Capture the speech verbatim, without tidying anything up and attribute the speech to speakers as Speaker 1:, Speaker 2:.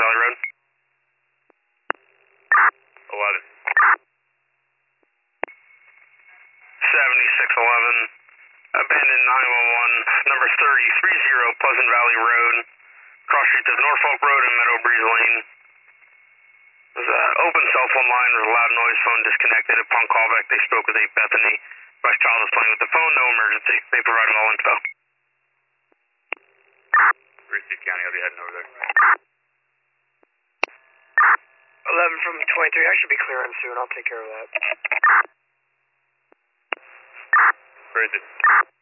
Speaker 1: Valley Road.
Speaker 2: eleven.
Speaker 1: seventy-six eleven. Abandoned nine one one. Number thirty thirty Pleasant Valley Road. Cross streets of Norfolk Road and Meadow Breeze Lane. There's an open cell phone line with a loud noise, phone disconnected. Upon callback, they spoke with eight Bethany. West child was playing with the phone, no emergency. They provided all info.
Speaker 2: Received County, I'll be heading over there.
Speaker 3: eleven from twenty-three, I should be clearing soon, I'll take care of that.
Speaker 2: Received.